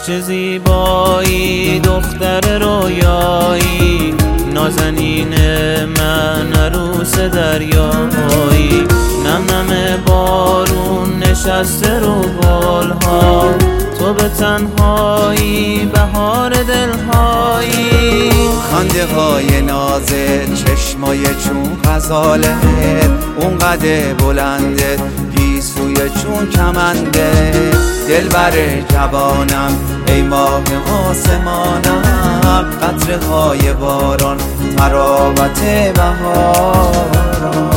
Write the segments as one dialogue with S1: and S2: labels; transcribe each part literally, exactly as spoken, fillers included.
S1: چه زیبایی دختر رویایی، نازنین من عروس دریایی. نم نم بارون نشسته رو گلها، تو به تنهایی بهار دلهایی.
S2: خنده های نازت، چشمای چون غزاله، اون قد بلنده گیسوی چون کمنده. دلبر جوانم ای ماه آسمانم، قطره های باران تراوت بهاران.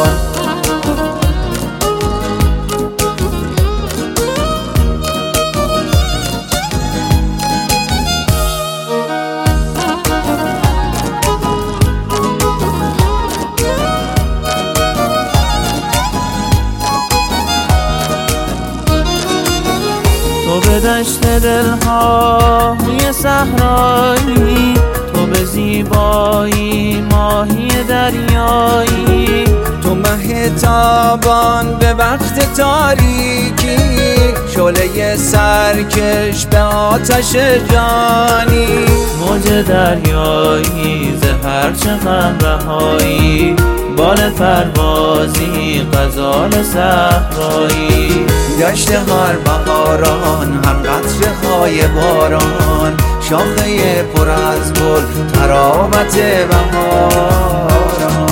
S1: تو به دشت دلها یه صحرایی، تو به زیبایی ماهی دریایی.
S2: تو مه تابان به وقت تاریکی، شعله سرکش به آتش جانی.
S1: موج دریایی زهر چه غم رهایی، بال پروازی غزال صحرایی.
S2: دشت هر بهاران هم قطره های باران، شاخه پر از گل تراوت بهاران.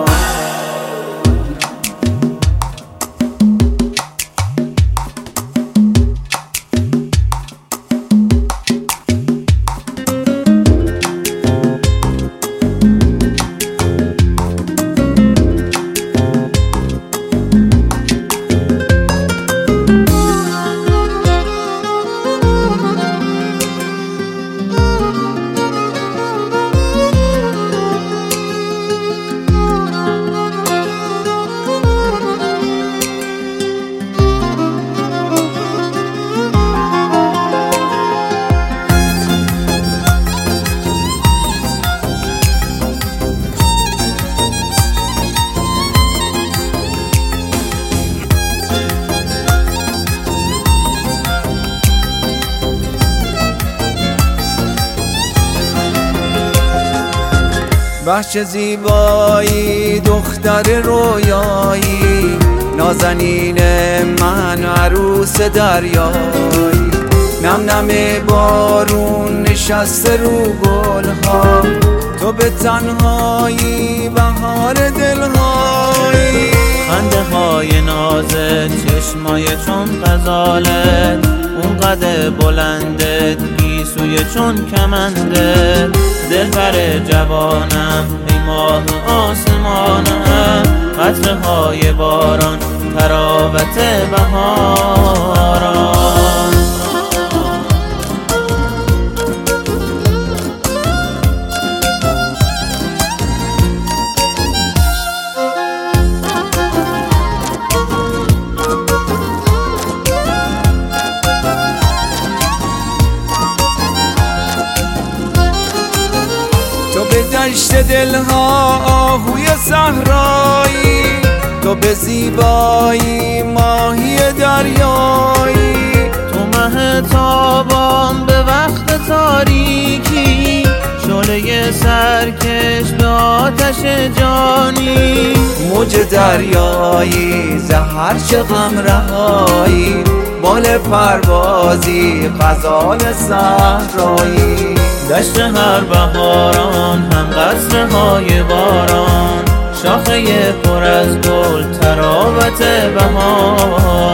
S2: بخش زیبایی دختر رویایی، نازنین من عروس دریایی. نم نم بارون نشسته رو گلها، تو به تنهایی بهار دلهایی.
S1: خنده های نازت، چشمای چون غزاله، اون قد بلنده گیسوی چون کمنده. دلبر جوانم ای ماه آسمانم، قطره های باران تراوت بهاران.
S2: تو به دشت دلها آهوی صحرایی، تو به زیبایی ماهی دریایی.
S1: تو مه تابان به وقت تاریکی، شعله سرکش به آتش جانی.
S2: موج دریایی زهر چه غم رهایی، بال پروازی غزال صحرایی.
S1: دشت هر بهاران هم قطره های باران، شاخه پر از گل تراوت بهار.